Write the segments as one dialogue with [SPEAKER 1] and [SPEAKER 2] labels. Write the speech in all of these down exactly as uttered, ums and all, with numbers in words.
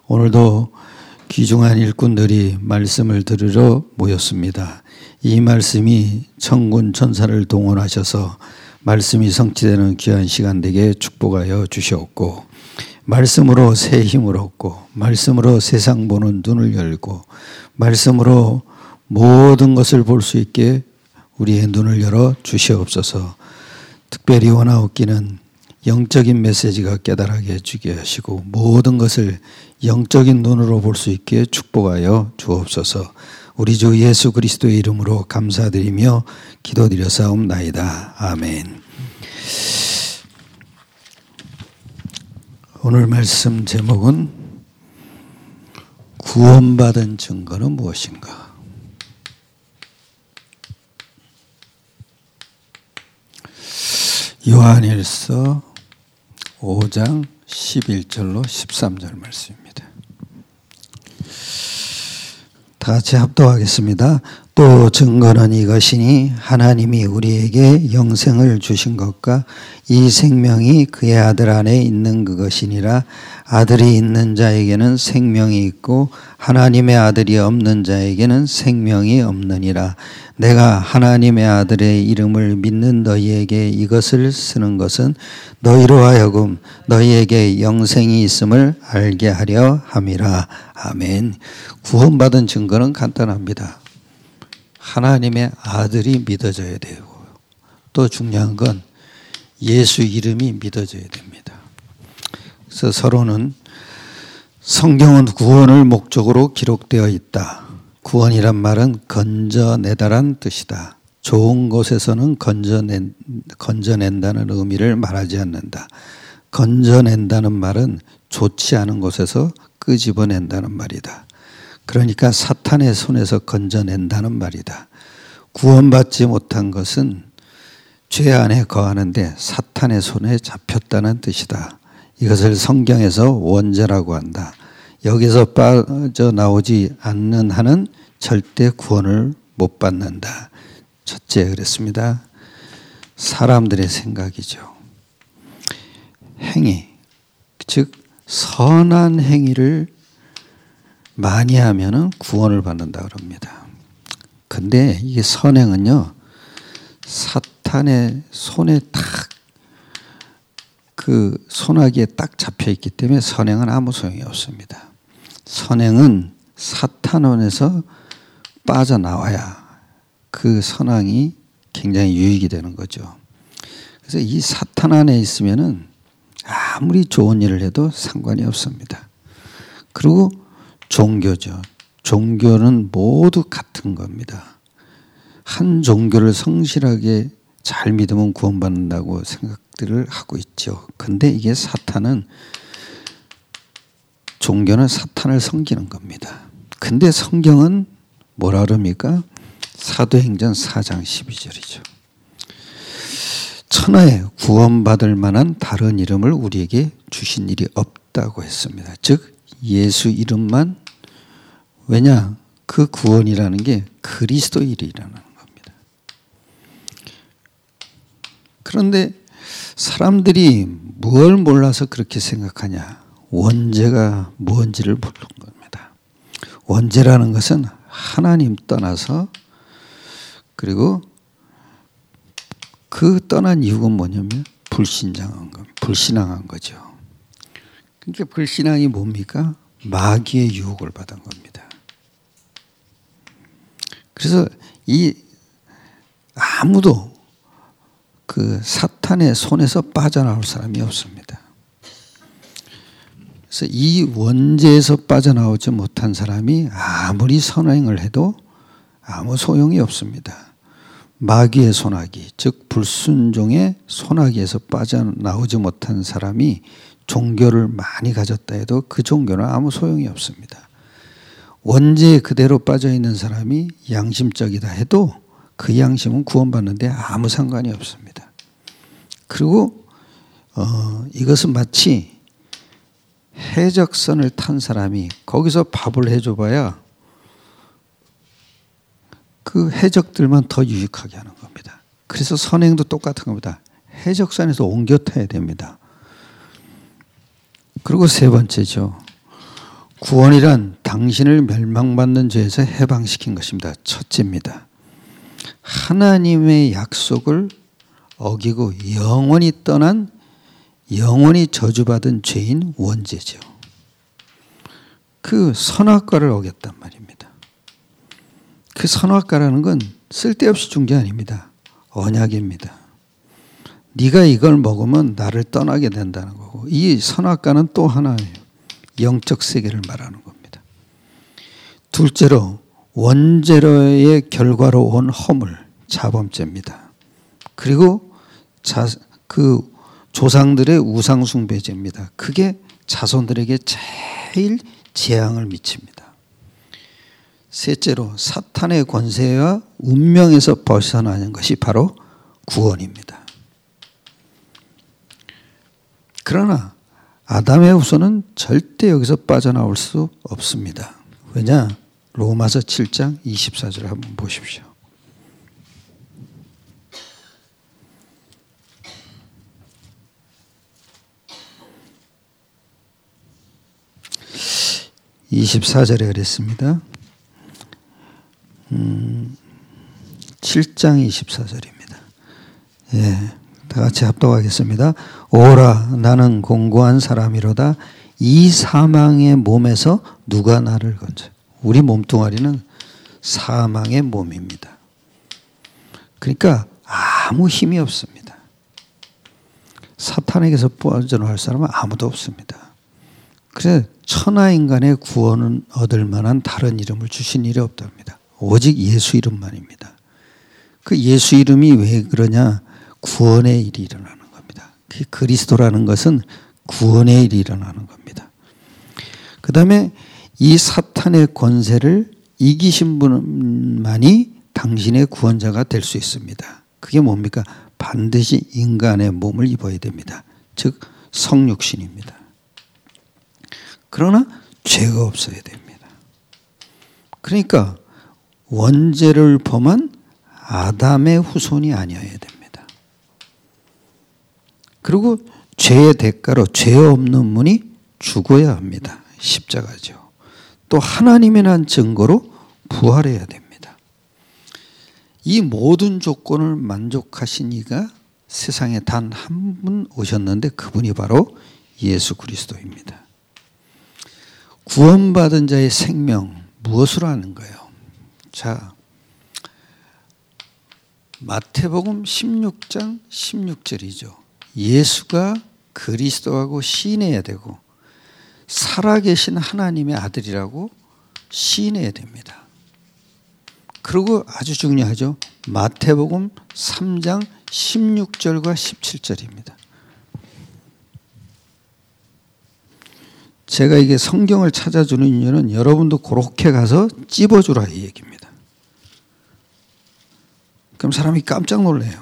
[SPEAKER 1] 오늘도 귀중한 일꾼들이 말씀을 들으러 모였습니다. 이 말씀이 천군 천사를 동원하셔서 말씀이 성취되는 귀한 시간 되게 축복하여 주시옵고, 말씀으로 새 힘을 얻고, 말씀으로 세상 보는 눈을 열고, 말씀으로 모든 것을 볼 수 있게 우리의 눈을 열어 주시옵소서. 특별히 원하옵기는 영적인 메시지가 깨달게 해주게 하시고, 모든 것을 영적인 눈으로 볼 수 있게 축복하여 주옵소서. 우리 주 예수 그리스도의 이름으로 감사드리며 기도드렸사옵나이다. 아멘. 오늘 말씀 제목은 구원받은 증거는 무엇인가? 요한일서 오 장 십일 절로 십삼 절 말씀입니다. 다 같이 합독하겠습니다. 또 증거는 이것이니 하나님이 우리에게 영생을 주신 것과 이 생명이 그의 아들 안에 있는 그것이니라. 아들이 있는 자에게는 생명이 있고 하나님의 아들이 없는 자에게는 생명이 없느니라. 내가 하나님의 아들의 이름을 믿는 너희에게 이것을 쓰는 것은 너희로 하여금 너희에게 영생이 있음을 알게 하려 함이라. 아멘. 구원받은 증거는 간단합니다. 하나님의 아들이 믿어져야 되고, 또 중요한 건 예수 이름이 믿어져야 됩니다. 그래서 서로는 성경은 구원을 목적으로 기록되어 있다. 구원이란 말은 건져내다란 뜻이다. 좋은 곳에서는 건져낸, 건져낸다는 의미를 말하지 않는다. 건져낸다는 말은 좋지 않은 곳에서 끄집어낸다는 말이다. 그러니까 사탄의 손에서 건져낸다는 말이다. 구원받지 못한 것은 죄 안에 거하는데 사탄의 손에 잡혔다는 뜻이다. 이것을 성경에서 원죄라고 한다. 여기서 빠져나오지 않는 한은 절대 구원을 못 받는다. 첫째, 그랬습니다. 사람들의 생각이죠. 행위, 즉 선한 행위를 많이 하면은 구원을 받는다 그럽니다. 근데 이게 선행은요, 사탄의 손에 딱 그 소나기에 딱 잡혀 있기 때문에 선행은 아무 소용이 없습니다. 선행은 사탄원에서 빠져나와야 그 선행이 굉장히 유익이 되는 거죠. 그래서 이 사탄 안에 있으면은 아무리 좋은 일을 해도 상관이 없습니다. 그리고 종교죠. 종교는 모두 같은 겁니다. 한 종교를 성실하게 잘 믿으면 구원받는다고 생각들을 하고 있죠. 근데 이게 사탄은, 종교는 사탄을 섬기는 겁니다. 근데 성경은 뭐라 그럽니까? 사도행전 사 장 십이 절이죠. 천하에 구원받을 만한 다른 이름을 우리에게 주신 일이 없다고 했습니다. 즉 예수 이름만. 왜냐? 그 구원이라는 게 그리스도 일이라는 겁니다. 그런데 사람들이 뭘 몰라서 그렇게 생각하냐? 원죄가 뭔지를 모르는 겁니다. 원죄라는 것은 하나님 떠나서, 그리고 그 떠난 이유가 뭐냐면 불신장한 거, 불신앙한 거죠. 그러니까 불신앙이 뭡니까? 마귀의 유혹을 받은 겁니다. 그래서 이 아무도 그 사탄의 손에서 빠져나올 사람이 없습니다. 그래서 이 원죄에서 빠져나오지 못한 사람이 아무리 선행을 해도 아무 소용이 없습니다. 마귀의 소나기, 즉 불순종의 소나기에서 빠져나오지 못한 사람이 종교를 많이 가졌다 해도 그 종교는 아무 소용이 없습니다. 원죄에 그대로 빠져있는 사람이 양심적이다 해도 그 양심은 구원받는데 아무 상관이 없습니다. 그리고 어, 이것은 마치 해적선을 탄 사람이 거기서 밥을 해줘봐야 그 해적들만 더 유익하게 하는 겁니다. 그래서 선행도 똑같은 겁니다. 해적선에서 옮겨 타야 됩니다. 그리고 세 번째죠. 구원이란 당신을 멸망받는 죄에서 해방시킨 것입니다. 첫째입니다. 하나님의 약속을 어기고 영원히 떠난 영원히 저주받은 죄인 원죄죠. 그 선악과를 어겼단 말입니다. 그 선악과라는 건 쓸데없이 준 게 아닙니다. 언약입니다. 네가 이걸 먹으면 나를 떠나게 된다는 거고, 이 선악과는 또 하나예요. 영적 세계를 말하는 겁니다. 둘째로 원죄로의 결과로 온 허물, 자범죄입니다. 그리고 자, 그 조상들의 우상숭배죄입니다. 그게 자손들에게 제일 재앙을 미칩니다. 셋째로 사탄의 권세와 운명에서 벗어나는 것이 바로 구원입니다. 그러나 아담의 후손은 절대 여기서 빠져나올 수 없습니다. 왜냐? 로마서 칠 장 이십사 절 한번 보십시오. 이십사 절에 그랬습니다. 음, 칠 장 이십사 절입니다. 예, 다 같이 합독하겠습니다. 오라, 나는 공고한 사람이로다. 이 사망의 몸에서 누가 나를 건져? 우리 몸뚱아리는 사망의 몸입니다. 그러니까 아무 힘이 없습니다. 사탄에게서 빠져나올 사람은 아무도 없습니다. 그래서 천하인간의 구원을 얻을 만한 다른 이름을 주신 일이 없답니다. 오직 예수 이름만입니다. 그 예수 이름이 왜 그러냐? 구원의 일이 일어나는 겁니다. 그 그리스도라는 것은 구원의 일이 일어나는 겁니다. 그 다음에 이 사탄의 권세를 이기신 분만이 당신의 구원자가 될 수 있습니다. 그게 뭡니까? 반드시 인간의 몸을 입어야 됩니다. 즉 성육신입니다. 그러나 죄가 없어야 됩니다. 그러니까 원죄를 범한 아담의 후손이 아니어야 됩니다. 그리고 죄의 대가로 죄 없는 분이 죽어야 합니다. 십자가죠. 또 하나님이란 증거로 부활해야 됩니다. 이 모든 조건을 만족하신 이가 세상에 단 한 분 오셨는데 그분이 바로 예수 그리스도입니다. 구원받은 자의 생명 무엇으로 하는 거예요? 자, 마태복음 십육 장 십육 절이죠. 예수가 그리스도하고 시인해야 되고 살아계신 하나님의 아들이라고 시인해야 됩니다. 그리고 아주 중요하죠. 마태복음 삼 장 십육 절과 십칠 절입니다. 제가 이게 성경을 찾아주는 이유는 여러분도 그렇게 가서 찝어주라 이 얘기입니다. 그럼 사람이 깜짝 놀래요.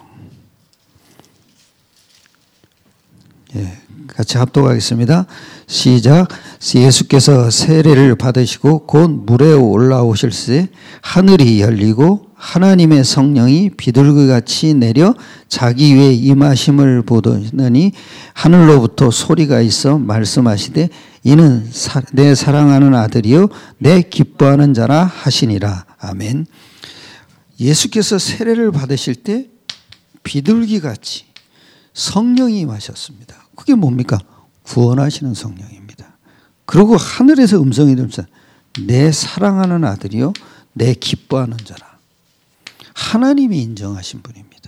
[SPEAKER 1] 예, 같이 합독하겠습니다. 시작. 예수께서 세례를 받으시고 곧 물에 올라오실새 하늘이 열리고 하나님의 성령이 비둘기같이 내려 자기 위에 임하심을 보더니 하늘로부터 소리가 있어 말씀하시되 이는 사, 내 사랑하는 아들이요 내 기뻐하는 자라 하시니라. 아멘. 예수께서 세례를 받으실 때 비둘기같이 성령이 임하셨습니다. 그게 뭡니까? 구원하시는 성령입니다. 그리고 하늘에서 음성이 들면서 내 사랑하는 아들이요 내 기뻐하는 자라. 하나님이 인정하신 분입니다.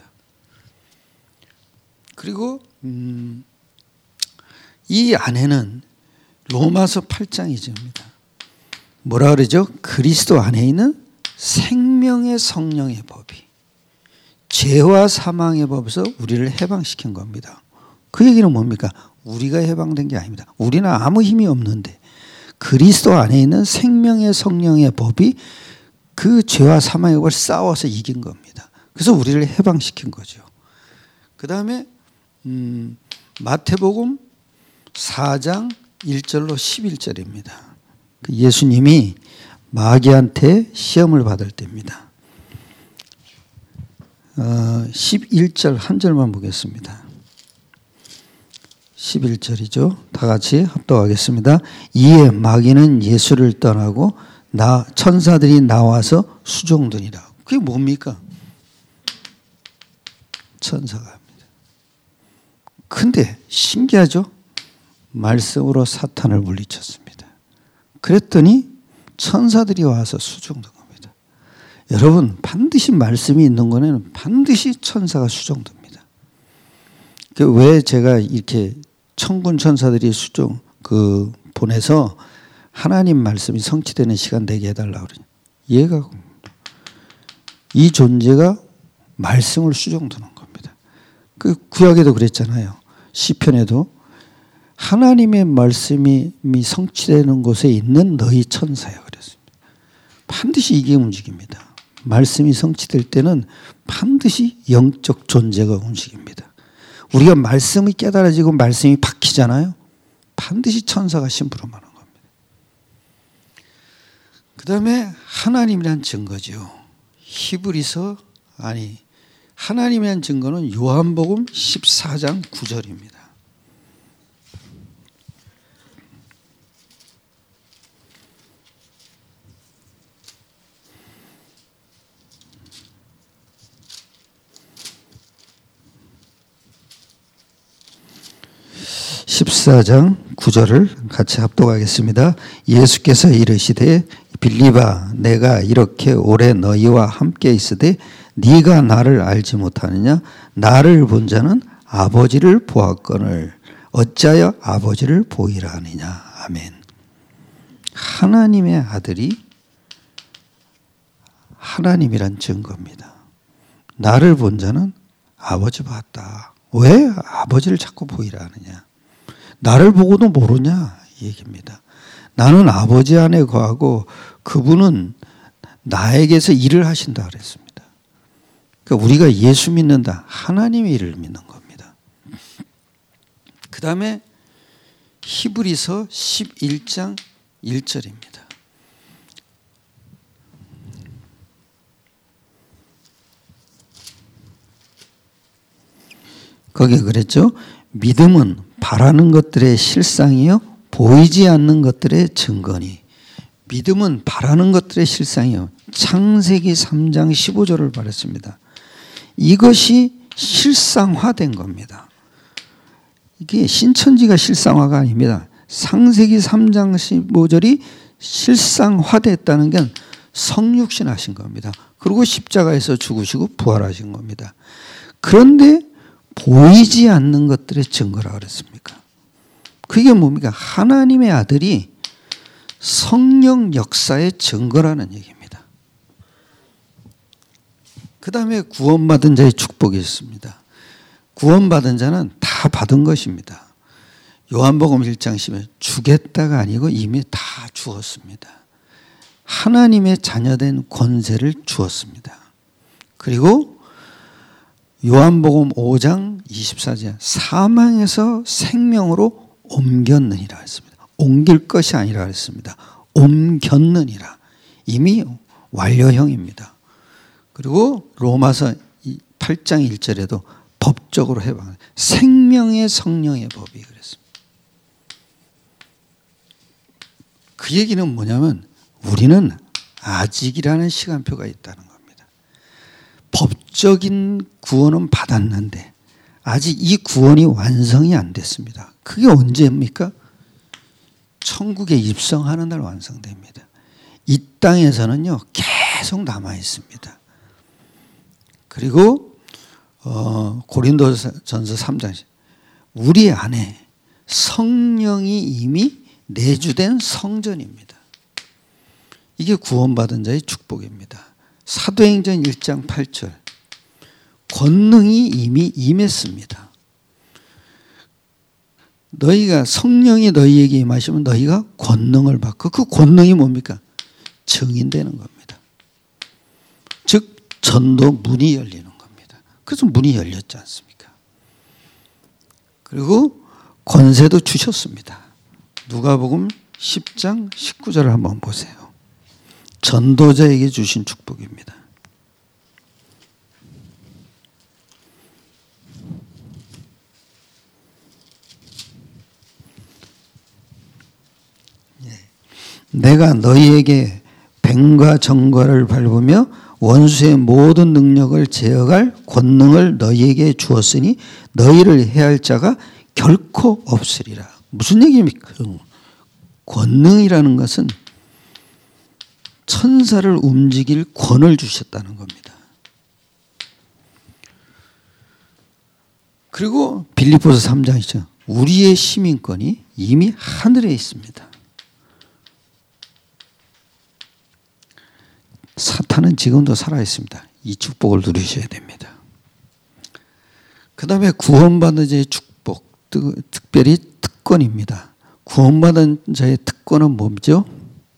[SPEAKER 1] 그리고 음, 이 안에는 로마서 팔 장이입니다. 뭐라 그러죠? 그리스도 안에 있는 생명의 성령의 법이 죄와 사망의 법에서 우리를 해방시킨 겁니다. 그 얘기는 뭡니까? 우리가 해방된 게 아닙니다. 우리는 아무 힘이 없는데 그리스도 안에 있는 생명의 성령의 법이 그 죄와 사망의 법을 싸워서 이긴 겁니다. 그래서 우리를 해방시킨 거죠. 그 다음에 음, 마태복음 사 장 일 절로 십일 절입니다. 예수님이 마귀한테 시험을 받을 때입니다. 어, 십일 절 한 절만 보겠습니다. 십일 절이죠. 다 같이 합독하겠습니다. 이에 마귀는 예수를 떠나고 나 천사들이 나와서 수종드니라. 그게 뭡니까? 천사가 합니다. 근데 신기하죠? 말씀으로 사탄을 물리쳤습니다. 그랬더니 천사들이 와서 수종된 겁니다. 여러분, 반드시 말씀이 있는 거는 반드시 천사가 수종됩니다. 왜 제가 이렇게 천군 천사들이 수종 그 보내서 하나님 말씀이 성취되는 시간 되게 해달라고 그러냐. 이해가 갑니다. 이 존재가 말씀을 수종드는 겁니다. 그 구약에도 그랬잖아요. 시편에도 하나님의 말씀이 성취되는 곳에 있는 너희 천사야 그랬습니다. 반드시 이게 움직입니다. 말씀이 성취될 때는 반드시 영적 존재가 움직입니다. 우리가 말씀이 깨달아지고 말씀이 박히잖아요. 반드시 천사가 심부름하는 겁니다. 그 다음에 하나님이란 증거죠. 히브리서 아니 하나님이란 증거는 요한복음 십사 장 구 절입니다. 십사 장 구 절을 같이 합독하겠습니다. 예수께서 이르시되 빌립아 내가 이렇게 오래 너희와 함께 있으되 네가 나를 알지 못하느냐 나를 본 자는 아버지를 보았거늘 어찌하여 아버지를 보이라 하느냐. 아멘. 하나님의 아들이 하나님이란 증거입니다. 나를 본 자는 아버지 봤다. 왜 아버지를 자꾸 보이라 하느냐. 나를 보고도 모르냐 이 얘기입니다. 나는 아버지 안에 거하고 그분은 나에게서 일을 하신다 그랬습니다. 그러니까 우리가 예수 믿는다. 하나님의 일을 믿는 겁니다. 그 다음에 히브리서 십일 장 일 절입니다. 거기에 그랬죠. 믿음은 바라는 것들의 실상이요 보이지 않는 것들의 증거니. 믿음은 바라는 것들의 실상이요. 창세기 삼 장 십오 절을 말했습니다. 이것이 실상화된 겁니다. 이게 신천지가 실상화가 아닙니다. 창세기 삼 장 십오 절이 실상화됐다는 게 성육신 하신 겁니다. 그리고 십자가에서 죽으시고 부활하신 겁니다. 그런데 보이지 않는 것들의 증거라 그랬습니까? 그게 뭡니까? 하나님의 아들이 성령 역사의 증거라는 얘기입니다. 그 다음에 구원받은 자의 축복이 있습니다. 구원받은 자는 다 받은 것입니다. 요한복음 일 장 십에 주겠다가 아니고 이미 다 주었습니다. 하나님의 자녀된 권세를 주었습니다. 그리고 요한복음 오 장 이십사 절 사망에서 생명으로 옮겼느니라 했습니다. 옮길 것이 아니라 했습니다. 옮겼느니라. 이미 완료형입니다. 그리고 로마서 팔 장 일 절에도 법적으로 해방 생명의 성령의 법이 그랬습니다. 그 얘기는 뭐냐면 우리는 아직이라는 시간표가 있다는 겁니다. 법적인 구원은 받았는데 아직 이 구원이 완성이 안 됐습니다. 그게 언제입니까? 천국에 입성하는 날 완성됩니다. 이 땅에서는요 계속 남아 있습니다. 그리고 어, 고린도전서 삼 장 우리 안에 성령이 이미 내주된 성전입니다. 이게 구원받은 자의 축복입니다. 사도행전 일 장 팔 절 권능이 이미 임했습니다. 너희가 성령이 너희에게 임하시면 너희가 권능을 받고 그 권능이 뭡니까? 증인되는 겁니다. 즉 전도 문이 열리는 겁니다. 그래서 문이 열렸지 않습니까? 그리고 권세도 주셨습니다. 누가복음 십 장 십구 절을 한번 보세요. 전도자에게 주신 축복입니다. 내가 너희에게 뱀과 정과를 밟으며 원수의 모든 능력을 제어할 권능을 너희에게 주었으니 너희를 해할 자가 결코 없으리라. 무슨 얘기입니까? 권능이라는 것은 천사를 움직일 권을 주셨다는 겁니다. 그리고 빌립보서 삼 장이죠. 우리의 시민권이 이미 하늘에 있습니다. 사탄은 지금도 살아있습니다. 이 축복을 누리셔야 됩니다. 그 다음에 구원받은 자의 축복, 특별히 특권입니다. 구원받은 자의 특권은 뭐죠?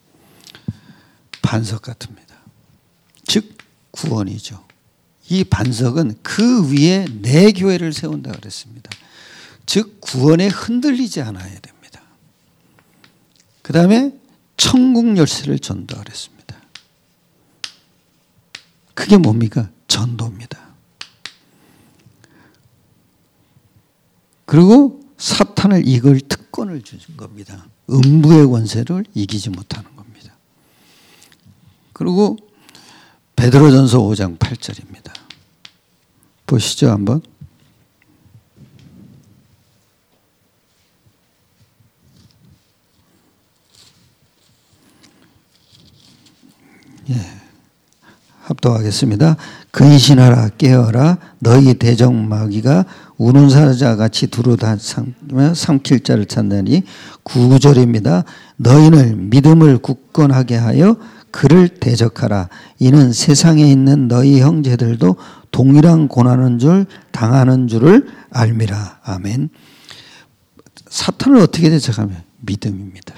[SPEAKER 1] 반석 같습니다. 즉 구원이죠. 이 반석은 그 위에 내 교회를 세운다 그랬습니다. 즉 구원에 흔들리지 않아야 됩니다. 그 다음에 천국 열쇠를 준다 그랬습니다. 그게 뭡니까? 전도입니다. 그리고 사탄을 이길 특권을 주신 겁니다. 음부의 권세를 이기지 못하는 겁니다. 그리고 베드로전서 오 장 팔 절입니다. 보시죠 한번. 예. 합독하겠습니다. 근신하라 깨어라 너희 대적마귀가 우는 사자같이 두루다 삼킬 자를 찾나니 구 절입니다. 너희는 믿음을 굳건하게 하여 그를 대적하라. 이는 세상에 있는 너희 형제들도 동일한 고난한 줄 당하는 줄을 알미라. 아멘. 사탄을 어떻게 대적하면? 믿음입니다.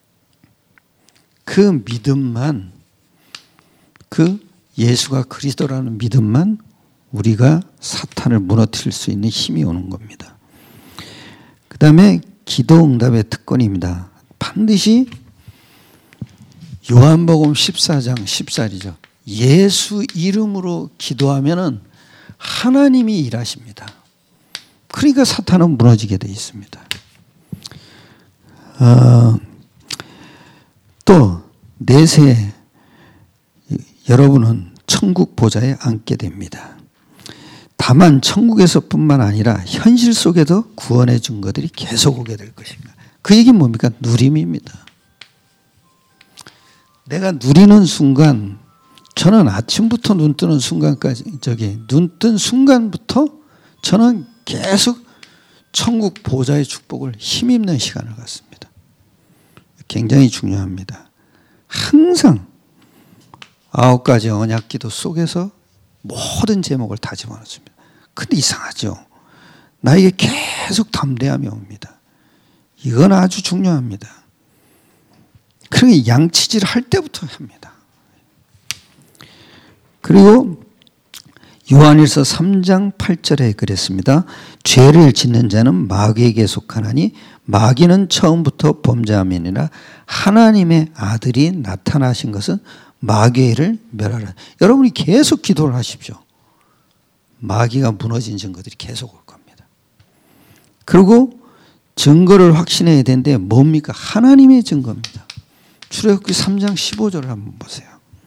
[SPEAKER 1] 그 믿음만, 그 예수가 그리스도라는 믿음만 우리가 사탄을 무너뜨릴 수 있는 힘이 오는 겁니다. 그 다음에 기도 응답의 특권입니다. 반드시 요한복음 십사 장 십 절이죠. 예수 이름으로 기도하면은 하나님이 일하십니다. 그러니까 사탄은 무너지게 되어 있습니다. 어, 또 내세 여러분은 천국 보좌에 앉게 됩니다. 다만 천국에서뿐만 아니라 현실 속에도 구원의 증거들이 계속 오게 될 것입니다. 그 얘기는 뭡니까? 누림입니다. 내가 누리는 순간, 저는 아침부터 눈 뜨는 순간까지, 저기 눈 뜬 순간부터 저는 계속 천국 보좌의 축복을 힘입는 시간을 갖습니다. 굉장히 중요합니다. 항상 아홉 가지 언약 기도 속에서 모든 제목을 다 집어넣습니다. 근데 이상하죠. 나에게 계속 담대함이 옵니다. 이건 아주 중요합니다. 그러니 양치질 할 때부터 합니다. 그리고 요한일서 삼 장 팔 절에 그랬습니다. 죄를 짓는 자는 마귀에게 속하나니 마귀는 처음부터 범죄함이니라. 하나님의 아들이 나타나신 것은 마귀를 멸하라. 여러분이 계속 기도를 하십시오. 마귀가 무너진 증거들이 계속 올 겁니다. 그리고 증거를 확신해야 되는데 뭡니까? 하나님의 증거입니다. 출애굽기 삼 장 십오 절을 한번 보세요.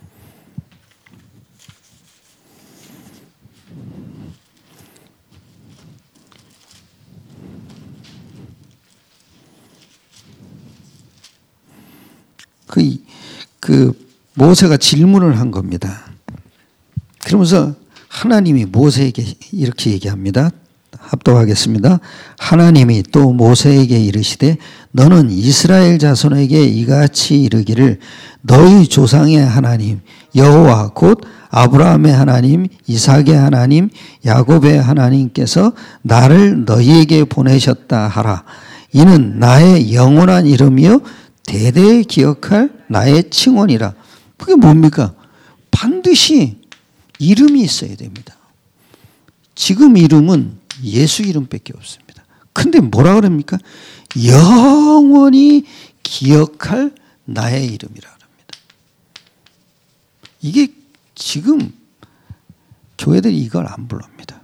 [SPEAKER 1] 그, 그 모세가 질문을 한 겁니다. 그러면서 하나님이 모세에게 이렇게 얘기합니다. 합독하겠습니다. 하나님이 또 모세에게 이르시되 너는 이스라엘 자손에게 이같이 이르기를 너희 조상의 하나님 여호와 곧 아브라함의 하나님 이삭의 하나님 야곱의 하나님께서 나를 너희에게 보내셨다 하라. 이는 나의 영원한 이름이요 대대에 기억할 나의 칭언이라. 그게 뭡니까? 반드시 이름이 있어야 됩니다. 지금 이름은 예수 이름밖에 없습니다. 근데 뭐라 그럽니까? 영원히 기억할 나의 이름이라 합니다. 이게 지금 교회들이 이걸 안 부릅니다.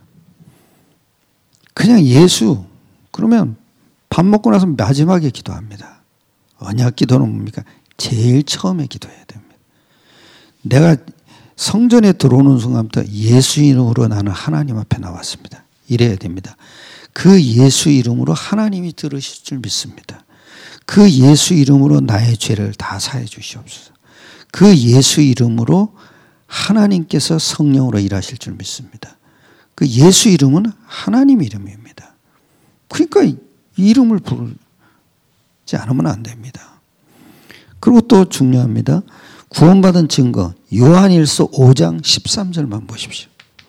[SPEAKER 1] 그냥 예수, 그러면 밥 먹고 나서 마지막에 기도합니다. 언약 기도는 뭡니까? 제일 처음에 기도해야 됩니다. 내가 성전에 들어오는 순간부터 예수 이름으로 나는 하나님 앞에 나왔습니다. 이래야 됩니다. 그 예수 이름으로 하나님이 들으실 줄 믿습니다. 그 예수 이름으로 나의 죄를 다 사해 주시옵소서. 그 예수 이름으로 하나님께서 성령으로 일하실 줄 믿습니다. 그 예수 이름은 하나님 이름입니다. 그러니까 이 이름을 부르지 않으면 안 됩니다. 그리고 또 중요합니다. 구원받은 증거 요한일서 오 장 십삼 절만 보십시오.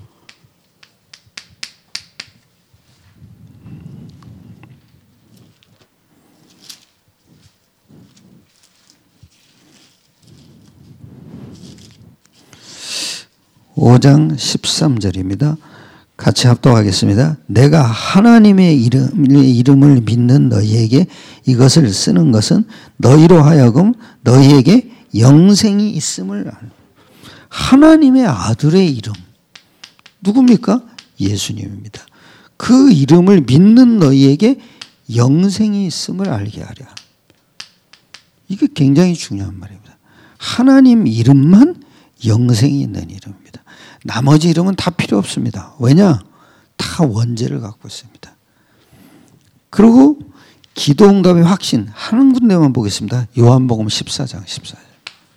[SPEAKER 1] 오 장 십삼 절입니다. 같이 합독하겠습니다. 내가 하나님의 이름, 이름을 믿는 너희에게 이것을 쓰는 것은 너희로 하여금 너희에게 영생이 있음을 알라. 하나님의 아들의 이름 누굽니까? 예수님입니다. 그 이름을 믿는 너희에게 영생이 있음을 알게 하랴. 이게 굉장히 중요한 말입니다. 하나님 이름만 영생이 있는 이름입니다. 나머지 이름은 다 필요 없습니다. 왜냐? 다 원죄를 갖고 있습니다. 그리고 기도응답의 확신 한 군데만 보겠습니다. 요한복음 십사 장 십사 절.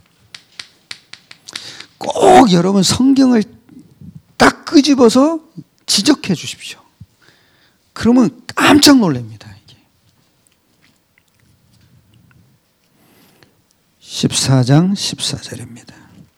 [SPEAKER 1] 꼭 여러분 성경을 딱 끄집어서 지적해 주십시오. 그러면 깜짝 놀랍니다. 이게. 십사 장 십사 절입니다.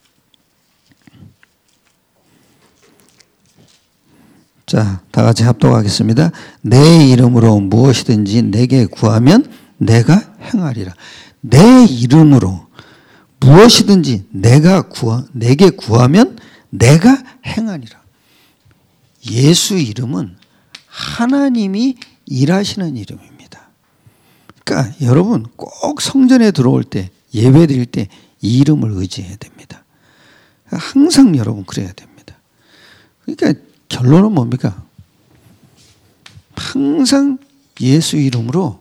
[SPEAKER 1] 자, 다 같이 합독하겠습니다. 내 이름으로 무엇이든지 내게 구하면 내가 행하리라. 내 이름으로 무엇이든지 내가 구하, 내게 구하면 내가 행하리라. 예수 이름은 하나님이 일하시는 이름입니다. 그러니까 여러분 꼭 성전에 들어올 때 예배 드릴 때 이 이름을 의지해야 됩니다. 항상 여러분 그래야 됩니다. 그러니까 결론은 뭡니까? 항상 예수 이름으로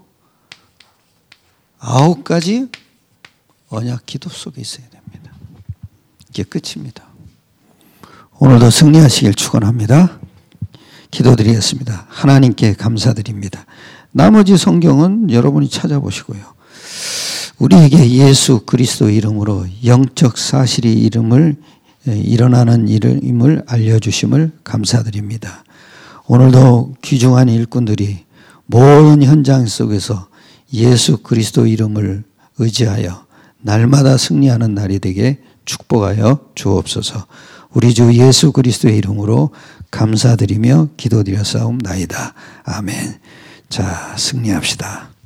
[SPEAKER 1] 아홉 가지 언약 기도 속에 있어야 됩니다. 이게 끝입니다. 오늘도 승리하시길 축원합니다. 기도드리겠습니다. 하나님께 감사드립니다. 나머지 성경은 여러분이 찾아보시고요. 우리에게 예수 그리스도 이름으로 영적 사실이 이름을 일어나는 이름을 알려주심을 감사드립니다. 오늘도 귀중한 일꾼들이 모든 현장 속에서 예수 그리스도 이름을 의지하여 날마다 승리하는 날이 되게 축복하여 주옵소서. 우리 주 예수 그리스도의 이름으로 감사드리며 기도드렸사옵나이다. 아멘. 자, 승리합시다.